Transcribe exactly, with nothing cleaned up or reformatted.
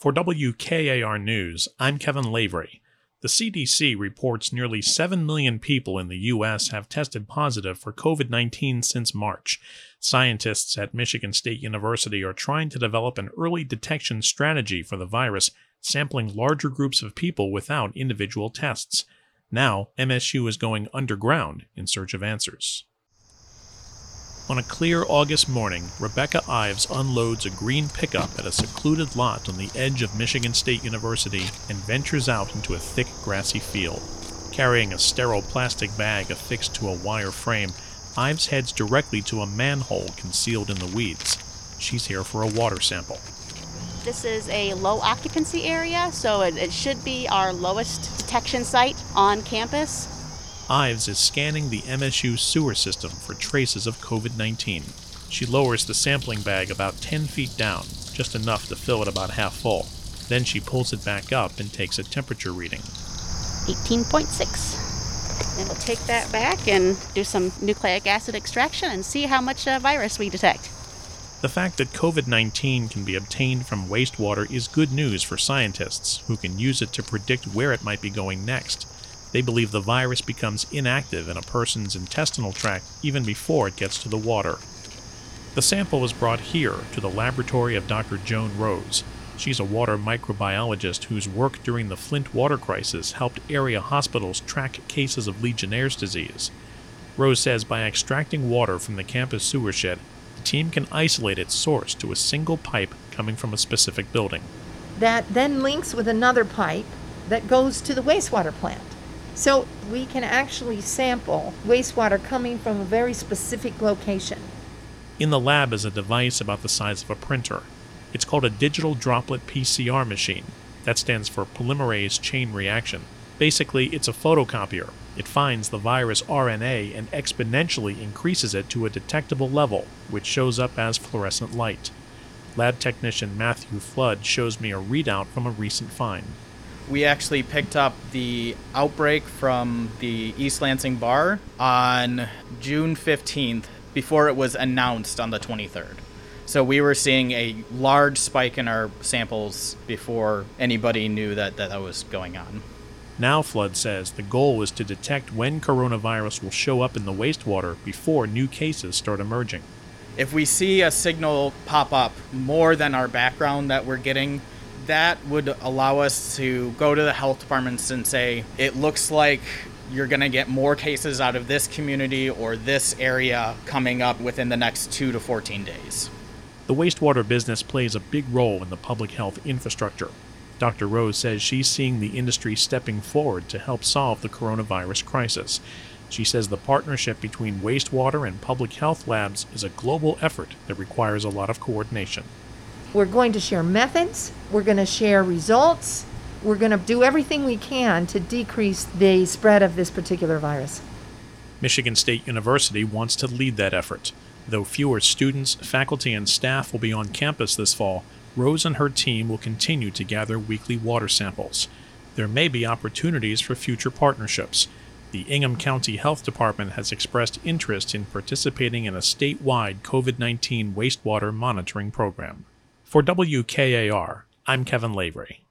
For W K A R News, I'm Kevin Lavery. The C D C reports nearly seven million people in the U S have tested positive for covid nineteen since March. Scientists at Michigan State University are trying to develop an early detection strategy for the virus, sampling larger groups of people without individual tests. Now, M S U is going underground in search of answers. On a clear August morning, Rebecca Ives unloads a green pickup at a secluded lot on the edge of Michigan State University and ventures out into a thick, grassy field. Carrying a sterile plastic bag affixed to a wire frame, Ives heads directly to a manhole concealed in the weeds. She's here for a water sample. This is a low occupancy area, so it, it should be our lowest detection site on campus. Ives is scanning the M S U sewer system for traces of covid nineteen. She lowers the sampling bag about ten feet down, just enough to fill it about half full. Then she pulls it back up and takes a temperature reading. eighteen point six. And we'll take that back and do some nucleic acid extraction and see how much uh, virus we detect. The fact that covid nineteen can be obtained from wastewater is good news for scientists, who can use it to predict where it might be going next. They believe the virus becomes inactive in a person's intestinal tract even before it gets to the water. The sample was brought here to the laboratory of Doctor Joan Rose. She's a water microbiologist whose work during the Flint water crisis helped area hospitals track cases of Legionnaire's disease. Rose says by extracting water from the campus sewer shed, the team can isolate its source to a single pipe coming from a specific building. That then links with another pipe that goes to the wastewater plant. So we can actually sample wastewater coming from a very specific location. In the lab is a device about the size of a printer. It's called a digital droplet P C R machine. That stands for polymerase chain reaction. Basically, it's a photocopier. It finds the virus R N A and exponentially increases it to a detectable level, which shows up as fluorescent light. Lab technician Matthew Flood shows me a readout from a recent find. We actually picked up the outbreak from the East Lansing bar on June fifteenth before it was announced on the twenty-third. So we were seeing a large spike in our samples before anybody knew that that, that was going on. Now, Flood says the goal is to detect when coronavirus will show up in the wastewater before new cases start emerging. If we see a signal pop up more than our background that we're getting, that would allow us to go to the health departments and say, it looks like you're going to get more cases out of this community or this area coming up within the next two to fourteen days. The wastewater business plays a big role in the public health infrastructure. Doctor Rose says she's seeing the industry stepping forward to help solve the coronavirus crisis. She says the partnership between wastewater and public health labs is a global effort that requires a lot of coordination. We're going to share methods, we're going to share results, we're going to do everything we can to decrease the spread of this particular virus. Michigan State University wants to lead that effort. Though fewer students, faculty, and staff will be on campus this fall, Rose and her team will continue to gather weekly water samples. There may be opportunities for future partnerships. The Ingham County Health Department has expressed interest in participating in a statewide covid nineteen wastewater monitoring program. For W K A R, I'm Kevin Lavery.